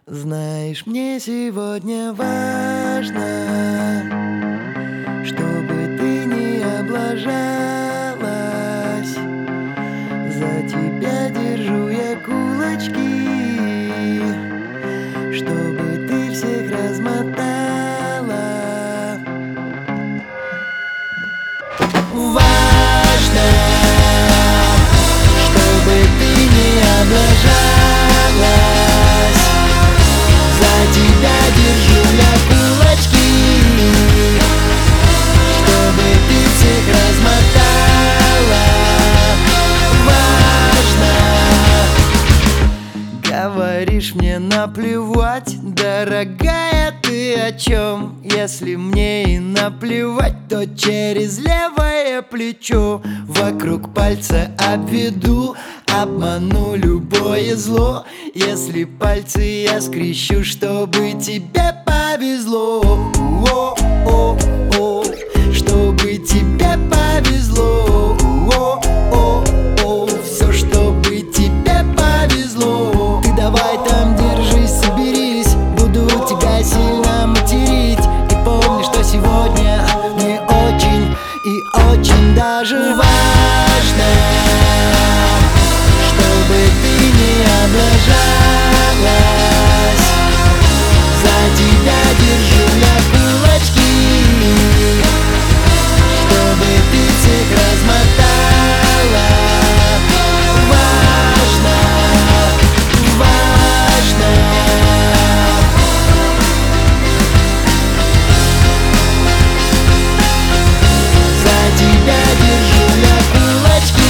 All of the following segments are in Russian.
Знаешь, мне сегодня важно, чтобы ты не облажалась. За тебя держу я кулачки, чтобы ты всех размотала. Важно, чтобы ты не облажалась. За тебя держу я кулачки, чтобы ты всех размотала. Важно. Говоришь, мне наплевать, дорогая, ты о чем? Если мне и наплевать, то через левое плечо вокруг пальца обведу, обману любое зло. Если пальцы я скрещу, чтобы тебе повезло. О-о-о, чтобы тебе повезло. О-о-о, все, чтобы тебе повезло. Ты давай там держись, соберись, буду тебя сильно материть. И помни, что сегодня мне очень и очень даже важно, чтобы ты не облажалась. За тебя держу я кулачки, чтобы ты всех размотала. Важно, важно. За тебя держу я кулачки.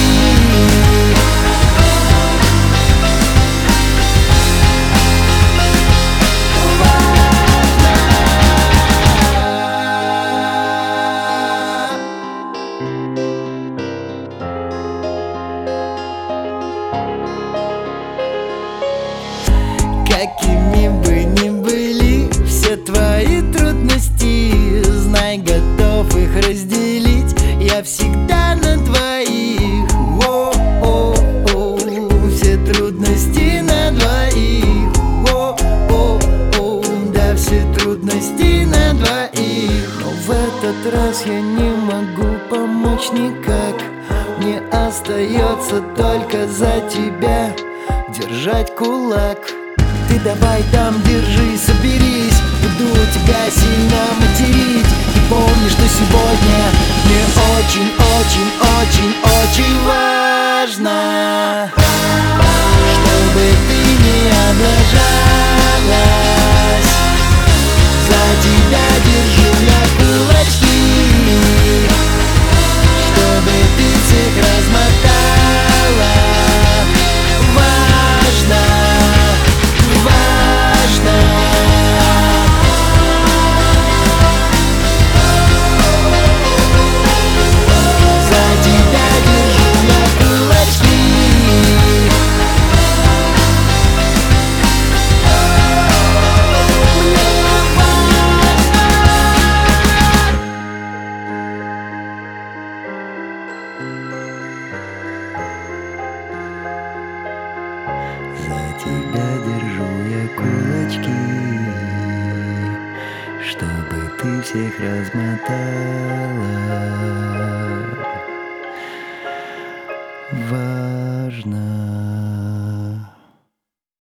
Какими бы ни были все твои трудности, знай, готов их разделить. Я всегда на двоих. О-о-о, все трудности на двоих. О-о-о, да, все трудности на двоих. Но в этот раз я не могу помочь никак. Мне остается только за тебя держать кулак. Ты давай там держи, соберись, буду тебя сильно материть. И помни, что сегодня мне очень, очень, очень, очень важно, чтобы ты не облажалась. За тебя держу я кулачки, чтобы ты всех размотала. Важно, важно. За тебя держу я кулачки. За тебя держу я кулачки, чтобы ты всех размотала.